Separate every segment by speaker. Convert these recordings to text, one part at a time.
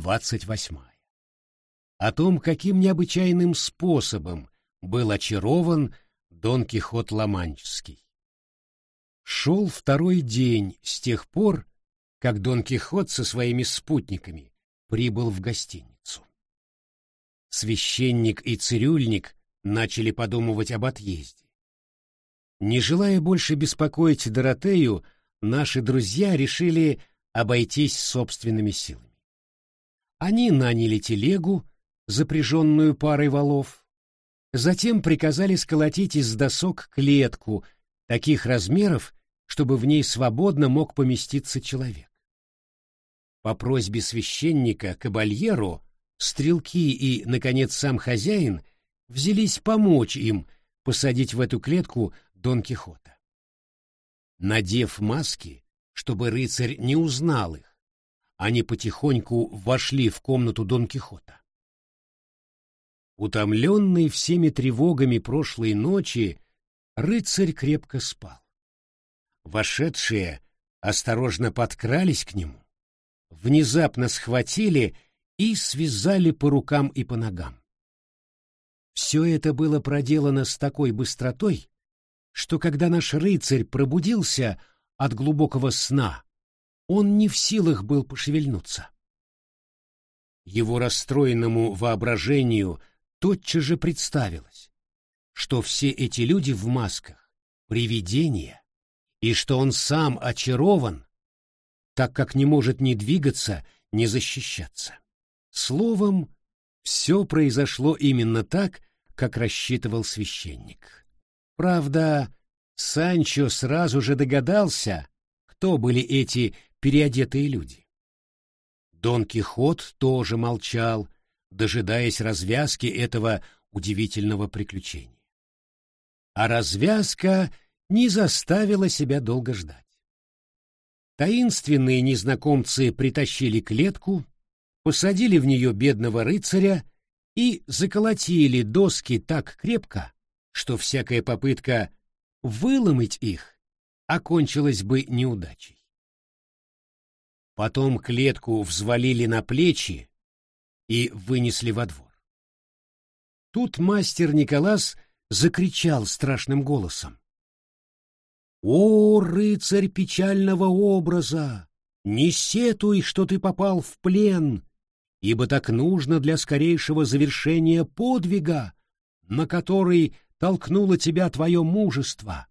Speaker 1: 28. О том, каким необычайным способом был очарован Дон Кихот Ла-Манческий. Шел второй день с тех пор, как Дон Кихот со своими спутниками прибыл в гостиницу. Священник и цирюльник начали подумывать об отъезде. Не желая больше беспокоить Доротею, наши друзья решили обойтись собственными силами. Они наняли телегу, запряженную парой валов, затем приказали сколотить из досок клетку таких размеров, чтобы в ней свободно мог поместиться человек. По просьбе священника Кабальеро стрелки и, наконец, сам хозяин взялись помочь им посадить в эту клетку Дон Кихота. Надев маски, чтобы рыцарь не узнал их, они потихоньку вошли в комнату Дон Кихота. Утомленный всеми тревогами прошлой ночи, рыцарь крепко спал. Вошедшие осторожно подкрались к нему, внезапно схватили и связали по рукам и по ногам. Все это было проделано с такой быстротой, что когда наш рыцарь пробудился от глубокого сна, он не в силах был пошевельнуться. Его расстроенному воображению тотчас же представилось, что все эти люди в масках — привидения, и что он сам очарован, так как не может ни двигаться, ни защищаться. Словом, все произошло именно так, как рассчитывал священник. Правда, Санчо сразу же догадался, кто были эти переодетые люди. Дон Кихот тоже молчал, дожидаясь развязки этого удивительного приключения. А развязка не заставила себя долго ждать. Таинственные незнакомцы притащили клетку, посадили в нее бедного рыцаря и заколотили доски так крепко, что всякая попытка выломать их окончилась бы неудачей. Потом клетку взвалили на плечи и вынесли во двор. Тут мастер Николас закричал страшным голосом: «О, рыцарь печального образа! Не сетуй, что ты попал в плен, ибо так нужно для скорейшего завершения подвига, на который толкнуло тебя твое мужество.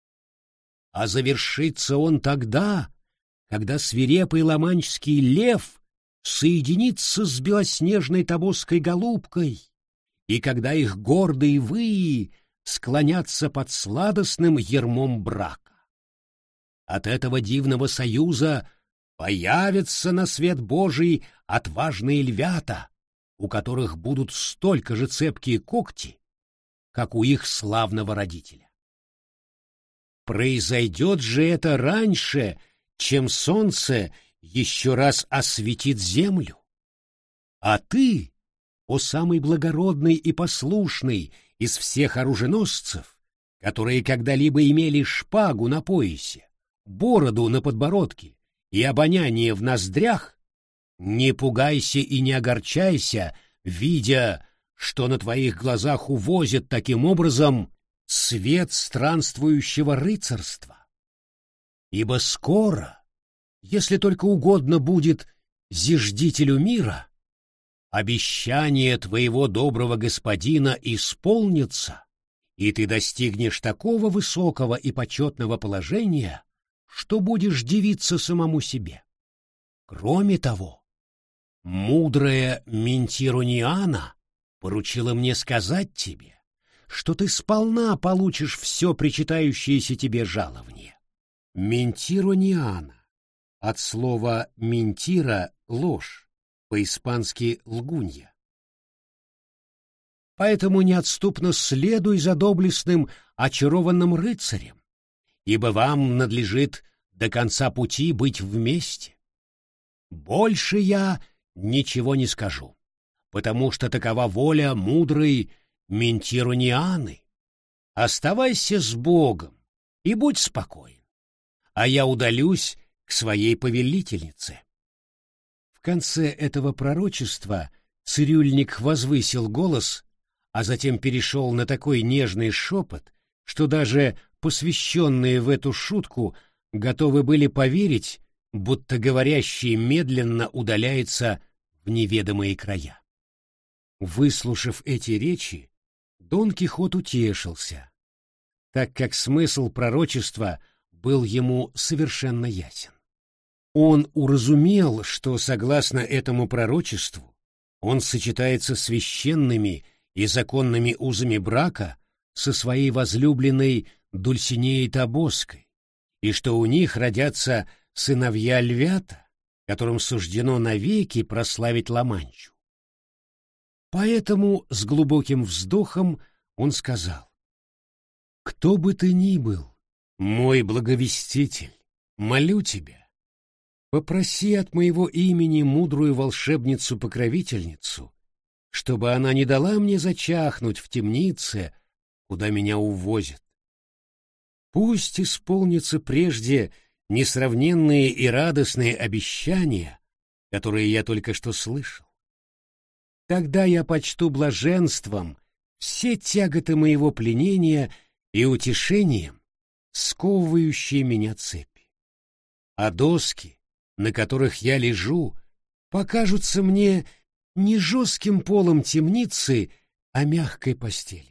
Speaker 1: А завершится он тогда, когда свирепый ла-манческий лев соединится с белоснежной тобосской голубкой, и когда их гордые выи склонятся под сладостным ярмом брака. От этого дивного союза появятся на свет Божий отважные львята, у которых будут столько же цепкие когти, как у их славного родителя. Произойдет же это раньше, чем солнце еще раз осветит землю. А ты, о самый благородный и послушный из всех оруженосцев, которые когда-либо имели шпагу на поясе, бороду на подбородке и обоняние в ноздрях, не пугайся и не огорчайся, видя, что на твоих глазах увозят таким образом свет странствующего рыцарства. Ибо скоро, если только угодно будет зиждителю мира, обещание твоего доброго господина исполнится, и ты достигнешь такого высокого и почетного положения, что будешь дивиться самому себе. Кроме того, мудрая Ментирониана поручила мне сказать тебе, что ты сполна получишь все причитающееся тебе жалование. Ментирониана от слова «ментира» — ложь, по-испански «лгунья». Поэтому неотступно следуй за доблестным, очарованным рыцарем, ибо вам надлежит до конца пути быть вместе. Больше я ничего не скажу, потому что такова воля мудрой Ментиронианы. Оставайся с Богом и будь спокоен, а я удалюсь к своей повелительнице. В конце этого пророчества цирюльник возвысил голос, а затем перешел на такой нежный шепот, что даже посвященные в эту шутку готовы были поверить, будто говорящий медленно удаляется в неведомые края. Выслушав эти речи, Дон Кихот утешился, так как смысл пророчества был ему совершенно ясен. Он уразумел, что, согласно этому пророчеству, он сочетается священными и законными узами брака со своей возлюбленной Дульсинеей Тобоской, и что у них родятся сыновья-львята, которым суждено навеки прославить Ла-Манчу. Поэтому с глубоким вздохом он сказал: «Кто бы ты ни был, мой благовеститель, молю тебя, попроси от моего имени мудрую волшебницу-покровительницу, чтобы она не дала мне зачахнуть в темнице, куда меня увозят. Пусть исполнятся прежде несравненные и радостные обещания, которые я только что слышал. Тогда я почту блаженством все тяготы моего пленения и утешением сковывающие меня цепи. А доски, на которых я лежу, покажутся мне не жестким полом темницы, а мягкой постелью.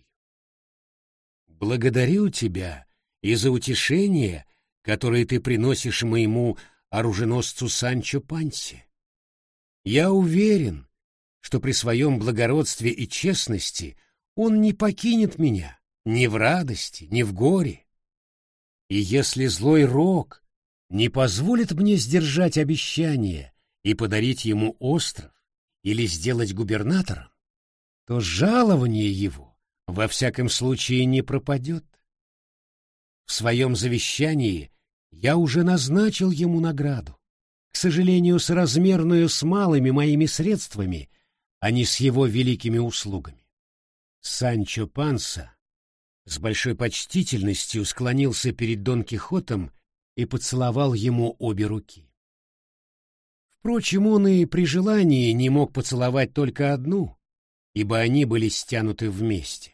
Speaker 1: Благодарю тебя и за утешение, которое ты приносишь моему оруженосцу Санчо Пансе. Я уверен, что при своем благородстве и честности он не покинет меня ни в радости, ни в горе. И если злой Рок не позволит мне сдержать обещание и подарить ему остров или сделать губернатором, то жалование его во всяком случае не пропадет. В своем завещании я уже назначил ему награду, к сожалению, соразмерную с малыми моими средствами, а не с его великими услугами. Санчо Панса с большой почтительностью склонился перед Дон Кихотом и поцеловал ему обе руки. Впрочем, он и при желании не мог поцеловать только одну, ибо они были стянуты вместе.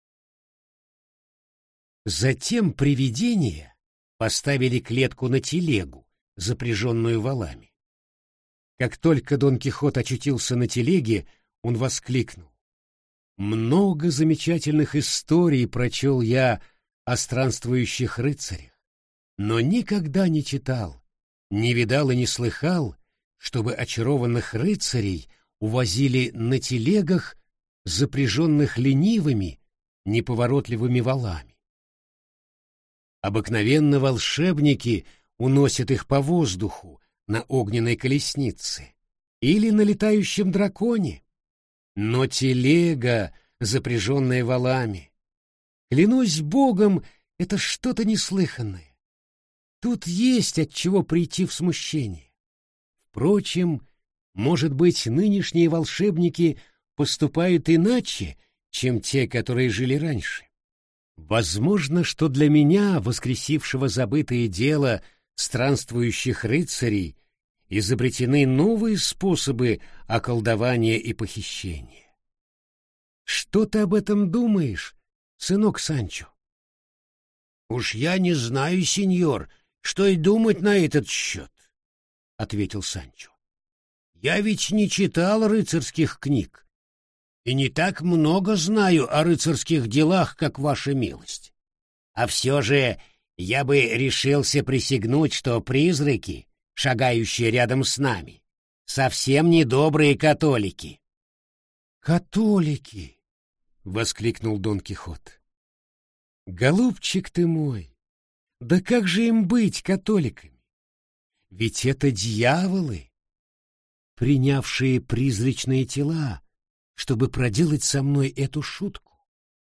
Speaker 1: Затем привидения поставили клетку на телегу, запряженную волами. Как только Дон Кихот очутился на телеге, он воскликнул: «Много замечательных историй прочел я о странствующих рыцарях, но никогда не читал, не видал и не слыхал, чтобы очарованных рыцарей увозили на телегах, запряженных ленивыми, неповоротливыми волами. Обыкновенно волшебники уносят их по воздуху на огненной колеснице или на летающем драконе, но телега, запряженная волами, клянусь Богом, это что-то неслыханное. Тут есть от чего прийти в смущение. Впрочем, может быть, нынешние волшебники поступают иначе, чем те, которые жили раньше. Возможно, что для меня, воскресившего забытое дело странствующих рыцарей, изобретены новые способы околдования и похищения. Что ты об этом думаешь, сынок Санчо? — Уж я не знаю, сеньор, что и думать на этот счет, — ответил Санчо. — Я ведь не читал рыцарских книг и не так много знаю о рыцарских делах, как ваша милость. А все же я бы решился присягнуть, что призраки, шагающие рядом с нами, совсем не добрые католики. — Католики! — воскликнул Дон Кихот. — Голубчик ты мой! Да как же им быть католиками? Ведь это дьяволы, принявшие призрачные тела, чтобы проделать со мной эту шутку.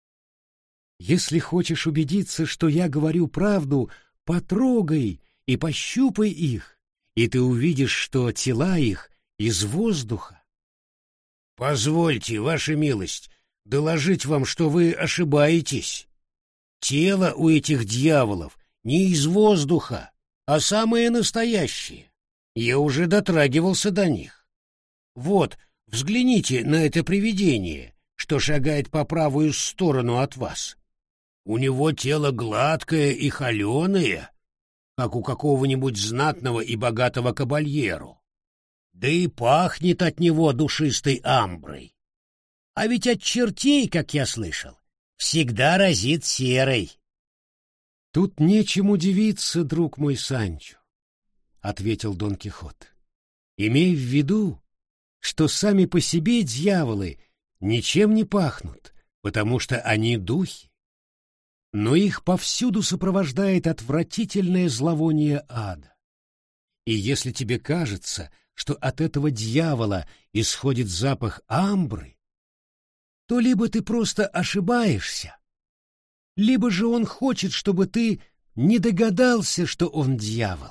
Speaker 1: Если хочешь убедиться, что я говорю правду, потрогай и пощупай их, и ты увидишь, что тела их из воздуха. — Позвольте, ваша милость, доложить вам, что вы ошибаетесь. Тело у этих дьяволов не из воздуха, а самые настоящие. Я уже дотрагивался до них. Вот, взгляните на это привидение, что шагает по правую сторону от вас. У него тело гладкое и холеное, как у какого-нибудь знатного и богатого кабальеру. Да и пахнет от него душистой амброй. А ведь от чертей, как я слышал, всегда разит серой. — Тут нечем удивиться, друг мой Санчо, — ответил Дон Кихот. — Имей в виду, что сами по себе дьяволы ничем не пахнут, потому что они духи. Но их повсюду сопровождает отвратительное зловоние ада. И если тебе кажется, что от этого дьявола исходит запах амбры, то либо ты просто ошибаешься, либо же он хочет, чтобы ты не догадался, что он дьявол.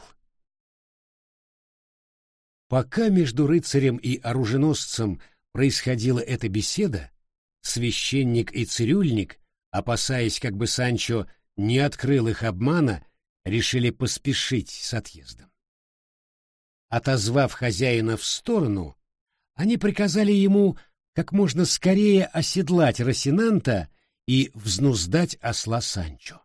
Speaker 1: Пока между рыцарем и оруженосцем происходила эта беседа, священник и цирюльник, опасаясь, как бы Санчо не открыл их обмана, решили поспешить с отъездом. Отозвав хозяина в сторону, они приказали ему как можно скорее оседлать Росинанта и взнуздать осла Санчо.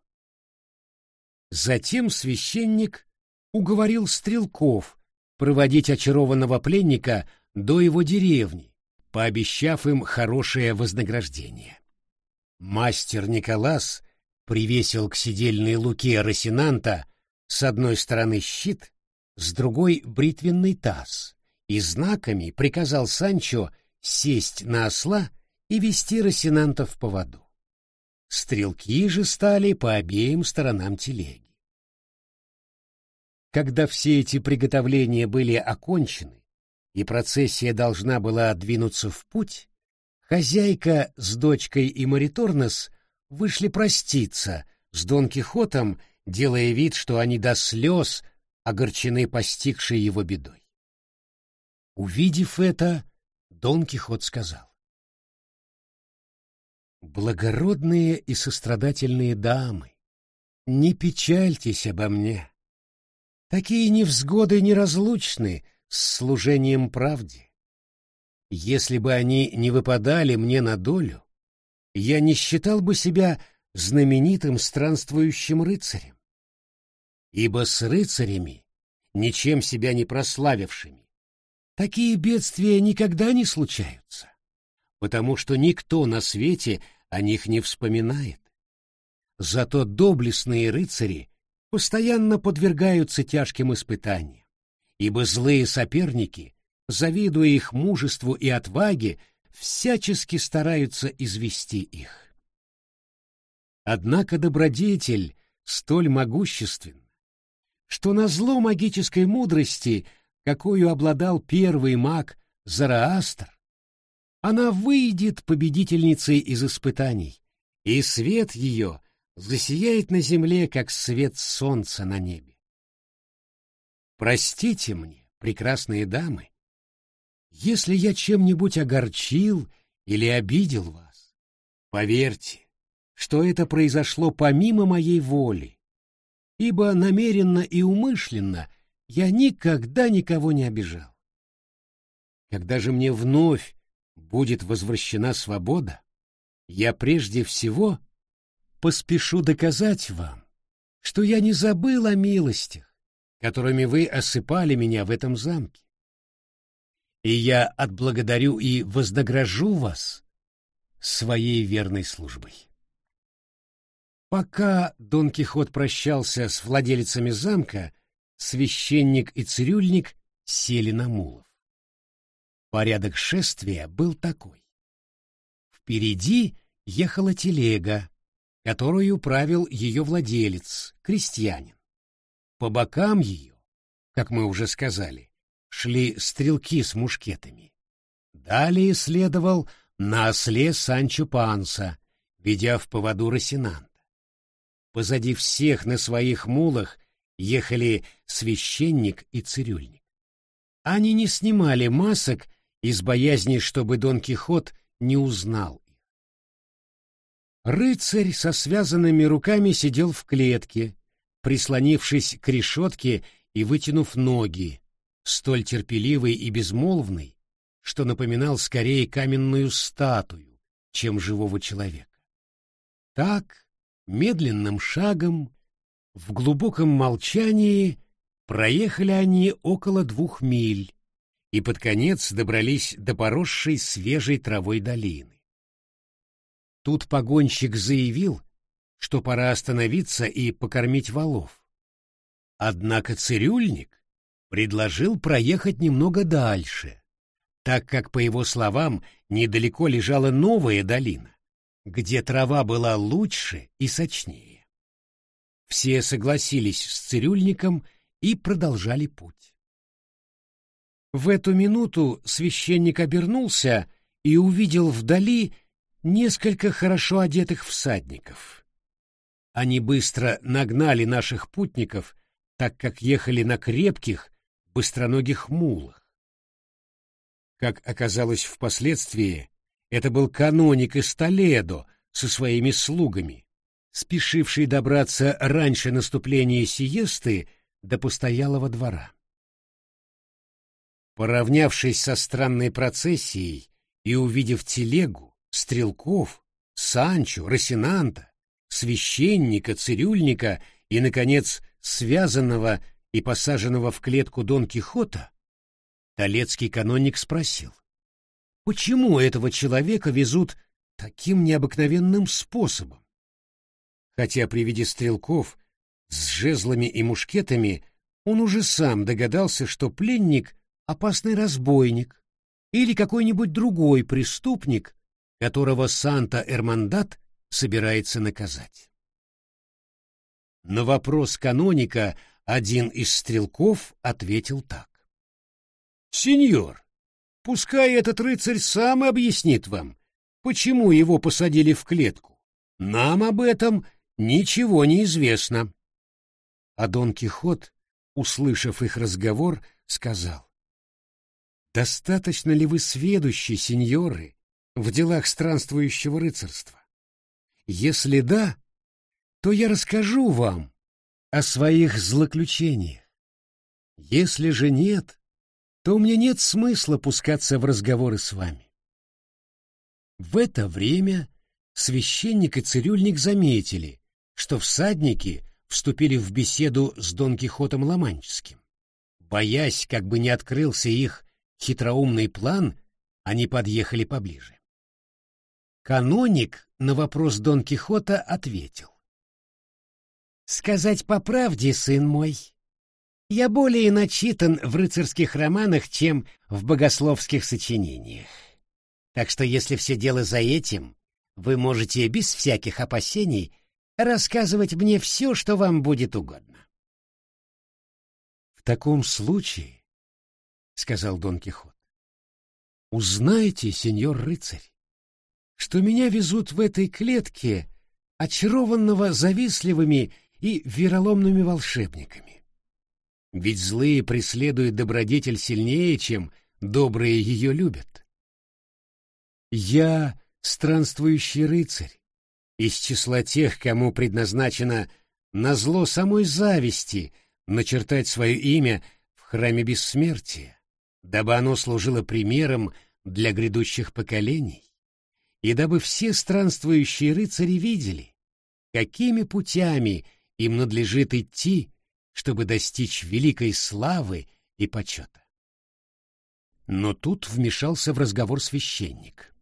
Speaker 1: Затем священник уговорил стрелков проводить очарованного пленника до его деревни, пообещав им хорошее вознаграждение. Мастер Николас привесил к седельной луке Росинанта с одной стороны щит, с другой — бритвенный таз, и знаками приказал Санчо сесть на осла и вести Росинанта в поводу. Стрелки же стали по обеим сторонам телеги. Когда все эти приготовления были окончены и процессия должна была двинуться в путь, хозяйка с дочкой и Мариторнес вышли проститься с Дон Кихотом, делая вид, что они до слез огорчены постигшей его бедой. Увидев это, Дон Кихот сказал: «Благородные и сострадательные дамы, не печальтесь обо мне. Такие невзгоды неразлучны с служением правде. Если бы они не выпадали мне на долю, я не считал бы себя знаменитым странствующим рыцарем. Ибо с рыцарями, ничем себя не прославившими, такие бедствия никогда не случаются, потому что никто на свете о них не вспоминает. Зато доблестные рыцари постоянно подвергаются тяжким испытаниям, ибо злые соперники, завидуя их мужеству и отваге, всячески стараются извести их. Однако добродетель столь могущественна, что назло магической мудрости, какую обладал первый маг Зараастр, она выйдет победительницей из испытаний, и свет ее засияет на земле, как свет солнца на небе. Простите мне, прекрасные дамы, если я чем-нибудь огорчил или обидел вас. Поверьте, что это произошло помимо моей воли, ибо намеренно и умышленно я никогда никого не обижал. Когда же мне вновь будет возвращена свобода, я прежде всего поспешу доказать вам, что я не забыл о милостях, которыми вы осыпали меня в этом замке. И я отблагодарю и вознагражу вас своей верной службой. Пока Дон Кихот прощался с владельцами замка, священник и цирюльник сели на мулов. Порядок шествия был такой. Впереди ехала телега, которую правил ее владелец, крестьянин. По бокам ее, как мы уже сказали, шли стрелки с мушкетами. Далее следовал на осле Санчо Панса, ведя в поводу Росинанта. Позади всех на своих мулах ехали священник и цирюльник. Они не снимали масок из боязни, чтобы Дон Кихот не узнал их. Рыцарь со связанными руками сидел в клетке, прислонившись к решетке и вытянув ноги, столь терпеливый и безмолвный, что напоминал скорее каменную статую, чем живого человека. Так, медленным шагом, в глубоком молчании проехали они около 2 миль и под конец добрались до поросшей свежей травой долины. Тут погонщик заявил, что пора остановиться и покормить волов. Однако цирюльник предложил проехать немного дальше, так как, по его словам, недалеко лежала новая долина, где трава была лучше и сочнее. Все согласились с цирюльником и продолжали путь. В эту минуту священник обернулся и увидел вдали несколько хорошо одетых всадников. Они быстро нагнали наших путников, так как ехали на крепких, быстроногих мулах. Как оказалось впоследствии, это был каноник из Толедо со своими слугами, спешивший добраться раньше наступления сиесты до постоялого двора. Поравнявшись со странной процессией и увидев телегу, стрелков, Санчо, Росинанта, священника, цирюльника и, наконец, связанного и посаженного в клетку Дон Кихота, толедский каноник спросил, почему этого человека везут таким необыкновенным способом? Хотя при виде стрелков с жезлами и мушкетами он уже сам догадался, что пленник — опасный разбойник или какой-нибудь другой преступник, которого Санта-Эрмандат собирается наказать. На вопрос каноника один из стрелков ответил так. «Сеньор, пускай этот рыцарь сам объяснит вам, почему его посадили в клетку. Нам об этом ничего не известно». А Дон Кихот, услышав их разговор, сказал: «Достаточно ли вы сведущи, сеньоры, в делах странствующего рыцарства? Если да, то я расскажу вам о своих злоключениях. Если же нет, то мне нет смысла пускаться в разговоры с вами». В это время священник и цирюльник заметили, что всадники вступили в беседу с Дон Кихотом Ла-Манческим. Боясь, как бы не открылся их хитроумный план, они подъехали поближе. Каноник на вопрос Дон Кихота ответил: «Сказать по правде, сын мой, я более начитан в рыцарских романах, чем в богословских сочинениях. Так что, если все дело за этим, вы можете без всяких опасений рассказывать мне все, что вам будет угодно». «В таком случае, — сказал Дон Кихот, — узнайте, сеньор рыцарь, что меня везут в этой клетке очарованного завистливыми и вероломными волшебниками. Ведь злые преследуют добродетель сильнее, чем добрые ее любят. Я странствующий рыцарь, из числа тех, кому предназначено назло самой зависти начертать свое имя в храме бессмертия, дабы оно служило примером для грядущих поколений, и дабы все странствующие рыцари видели, какими путями им надлежит идти, чтобы достичь великой славы и почета. Но тут вмешался в разговор священник.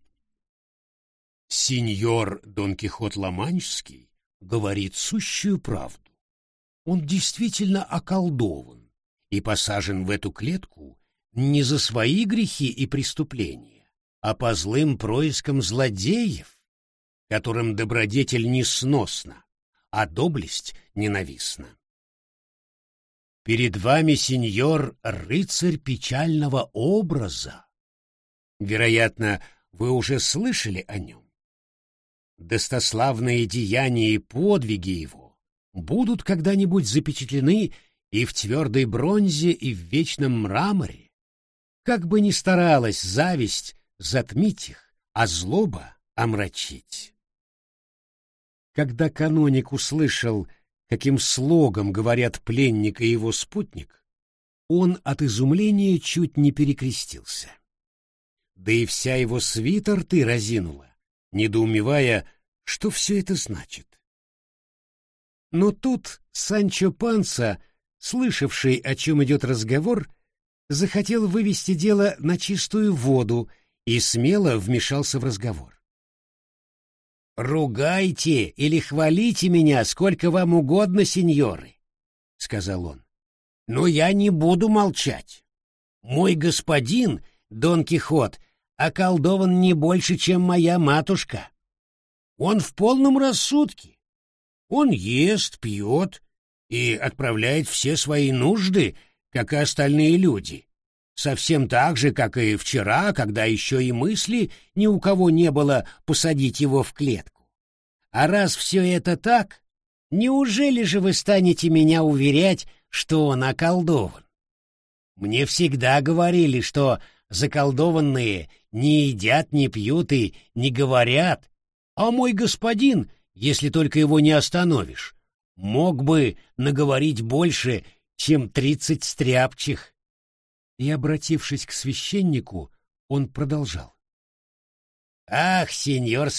Speaker 1: «Сеньор Дон Кихот Ла-Манческий говорит сущую правду. Он действительно околдован и посажен в эту клетку не за свои грехи и преступления, а по злым проискам злодеев, которым добродетель несносна, а доблесть ненавистна. Перед вами, сеньор, рыцарь печального образа. Вероятно, вы уже слышали о нем. Достославные деяния и подвиги его будут когда-нибудь запечатлены и в твердой бронзе, и в вечном мраморе. Как бы ни старалась зависть затмить их, а злоба омрачить». Когда каноник услышал, каким слогом говорят пленник и его спутник, он от изумления чуть не перекрестился. да и вся его свита рты разинула, недоумевая, что все это значит. Но тут Санчо Панса, слышавший, о чем идет разговор, захотел вывести дело на чистую воду и смело вмешался в разговор. «Ругайте или хвалите меня сколько вам угодно, сеньоры», — сказал он, — «но я не буду молчать. Мой господин, Дон Кихот, околдован не больше, чем моя матушка. Он в полном рассудке. Он ест, пьет и отправляет все свои нужды, как и остальные люди, совсем так же, как и вчера, когда еще и мысли ни у кого не было посадить его в клетку. А раз все это так, неужели же вы станете меня уверять, что он околдован? Мне всегда говорили, что заколдованные не едят, не пьют и не говорят, а мой господин, если только его не остановишь, мог бы наговорить больше, чем 30 стряпчих. И, обратившись к священнику, он продолжал. «Ах, сеньор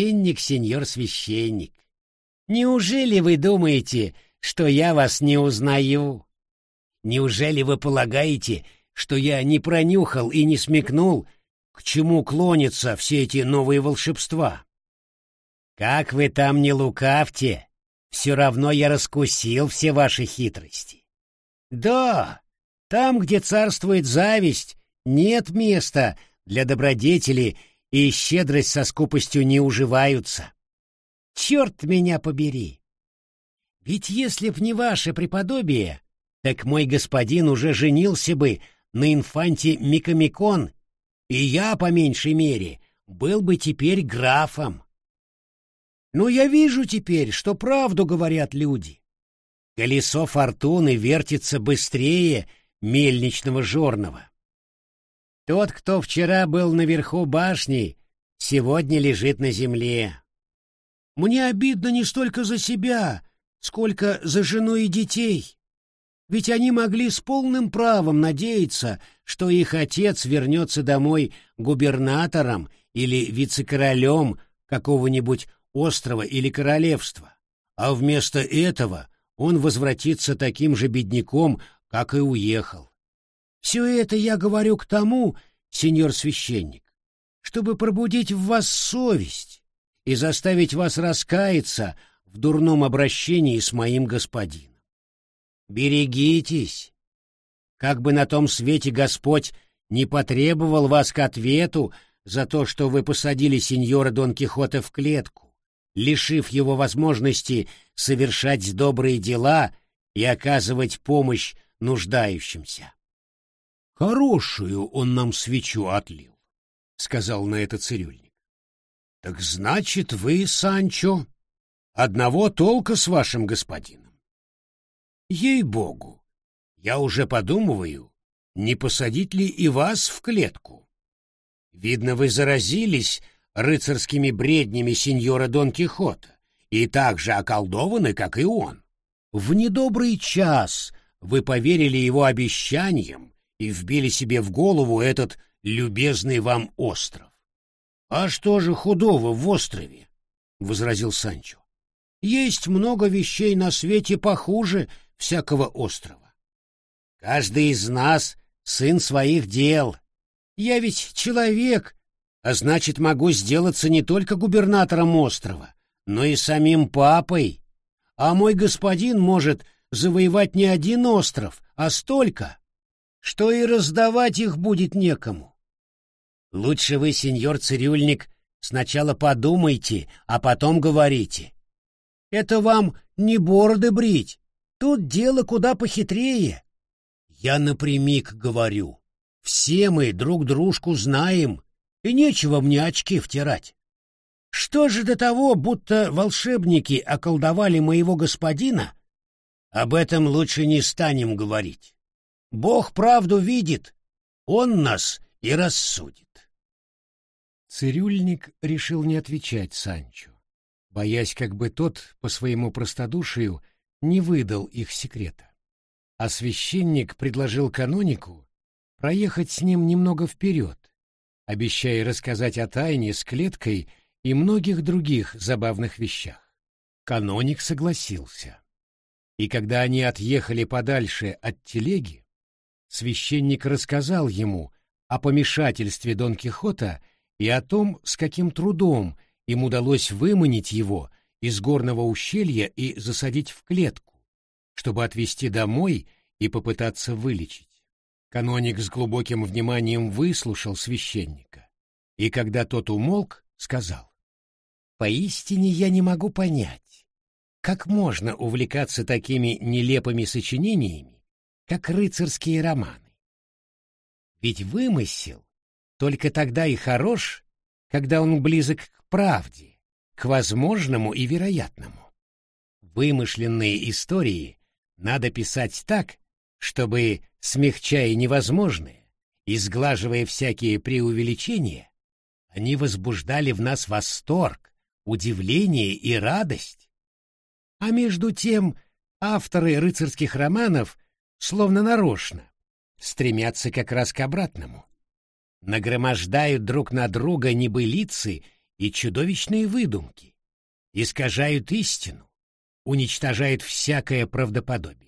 Speaker 1: священник, неужели вы думаете, что я вас не узнаю? Неужели вы полагаете, что я не пронюхал и не смекнул, к чему клонятся все эти новые волшебства? Как вы там не лукавьте, все равно я раскусил все ваши хитрости. Да, там, где царствует зависть, нет места для добродетели, и щедрость со скупостью не уживаются. Черт меня побери! Ведь если б не ваше преподобие, так мой господин уже женился бы на инфанте Микомикон, и я, по меньшей мере, был бы теперь графом. Но я вижу теперь, что правду говорят люди. Колесо фортуны вертится быстрее мельничного жорного. Тот, кто вчера был наверху башни, сегодня лежит на земле. Мне обидно не столько за себя, сколько за жену и детей. Ведь они могли с полным правом надеяться, что их отец вернется домой губернатором или вице-королем какого-нибудь острова или королевства, а вместо этого он возвратится таким же бедняком, как и уехал. Все это я говорю к тому, сеньор священник, чтобы пробудить в вас совесть и заставить вас раскаяться в дурном обращении с моим господином. Берегитесь, как бы на том свете Господь не потребовал вас к ответу за то, что вы посадили сеньора Дон Кихота в клетку, лишив его возможности совершать добрые дела и оказывать помощь нуждающимся. «Хорошую он нам свечу отлил», — сказал на это цирюльник. «Так значит, вы, Санчо, одного толка с вашим господином. Ей-богу, я уже подумываю, не посадить ли и вас в клетку. Видно, вы заразились рыцарскими бреднями сеньора Дон Кихота и так же околдованы, как и он. В недобрый час вы поверили его обещаниям и вбили себе в голову этот любезный вам остров. — А что же худого в острове? — возразил Санчо. — Есть много вещей на свете похуже всякого острова. Каждый из нас сын своих дел. Я ведь человек, а значит, могу сделаться не только губернатором острова, но и самим папой. А мой господин может завоевать не один остров, а столько, что и раздавать их будет некому. Лучше вы, сеньор цирюльник, сначала подумайте, а потом говорите. Это вам не бороды брить, тут дело куда похитрее. Я напрямик говорю, все мы друг дружку знаем, и нечего мне очки втирать. Что же до того, будто волшебники околдовали моего господина? Об этом лучше не станем говорить. Бог правду видит, он нас и рассудит. Цирюльник решил не отвечать Санчо, боясь, как бы тот по своему простодушию не выдал их секрета. А священник предложил канонику проехать с ним немного вперед обещая рассказать о тайне с клеткой и многих других забавных вещах. Каноник согласился. И когда они отъехали подальше от телеги, священник рассказал ему о помешательстве Дон Кихота и о том, с каким трудом им удалось выманить его из горного ущелья и засадить в клетку, чтобы отвезти домой и попытаться вылечить. Каноник с глубоким вниманием выслушал священника, и когда тот умолк, сказал: «Поистине я не могу понять, как можно увлекаться такими нелепыми сочинениями, как рыцарские романы. Ведь вымысел только тогда и хорош, когда он близок к правде, к возможному и вероятному. Вымышленные истории надо писать так, чтобы, смягчая невозможное и сглаживая всякие преувеличения, они возбуждали в нас восторг, удивление и радость. А между тем авторы рыцарских романов словно нарочно стремятся как раз к обратному. Нагромождают друг на друга небылицы и чудовищные выдумки, искажают истину, уничтожают всякое правдоподобие.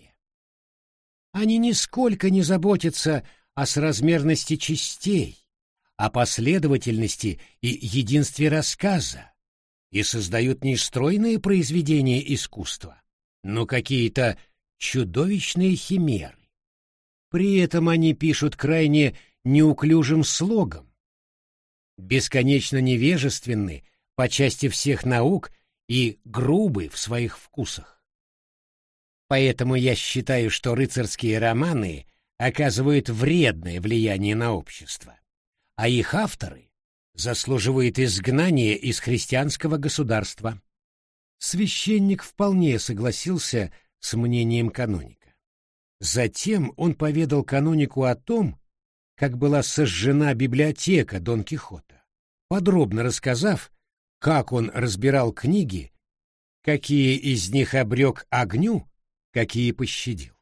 Speaker 1: Они нисколько не заботятся о соразмерности частей, о последовательности и единстве рассказа и создают не стройные произведения искусства, но какие-то чудовищные химеры. При этом они пишут крайне неуклюжим слогом, бесконечно невежественны по части всех наук и грубы в своих вкусах. Поэтому я считаю, что рыцарские романы оказывают вредное влияние на общество, а их авторы заслуживают изгнания из христианского государства. Священник вполне согласился с мнением каноника. Затем он поведал канонику о том, как была сожжена библиотека Дон Кихота, подробно рассказав, как он разбирал книги, какие из них обрек огню, какие пощадил.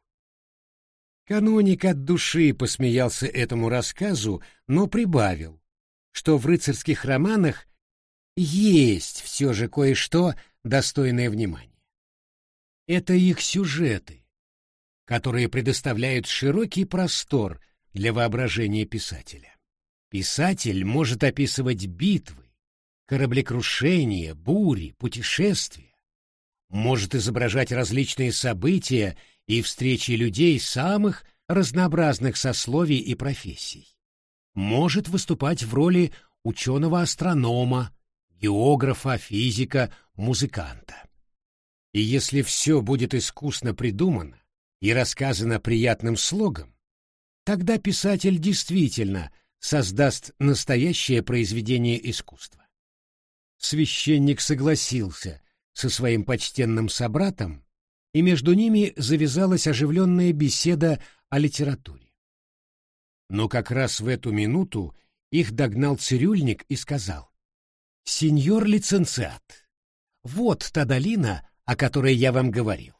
Speaker 1: Каноник от души посмеялся этому рассказу, но прибавил, что в рыцарских романах есть все же кое-что достойное внимания. Это их сюжеты, которые предоставляют широкий простор для воображения писателя. Писатель может описывать битвы, кораблекрушения, бури, путешествия, может изображать различные события и встречи людей самых разнообразных сословий и профессий, может выступать в роли ученого-астронома, географа, физика, музыканта. И если все будет искусно придумано и рассказано приятным слогом, тогда писатель действительно создаст настоящее произведение искусства. Священник согласился со своим почтенным собратом, и между ними завязалась оживленная беседа о литературе. Но как раз в эту минуту их догнал цирюльник и сказал: «Сеньор лиценциат, вот та долина, о которой я вам говорил.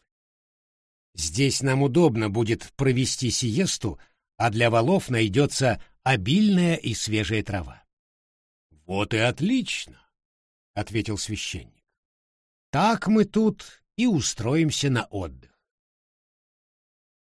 Speaker 1: Здесь нам удобно будет провести сиесту, а для валов найдется обильная и свежая трава». «Вот и отлично», — ответил священник. «Так мы тут и устроимся на отдых».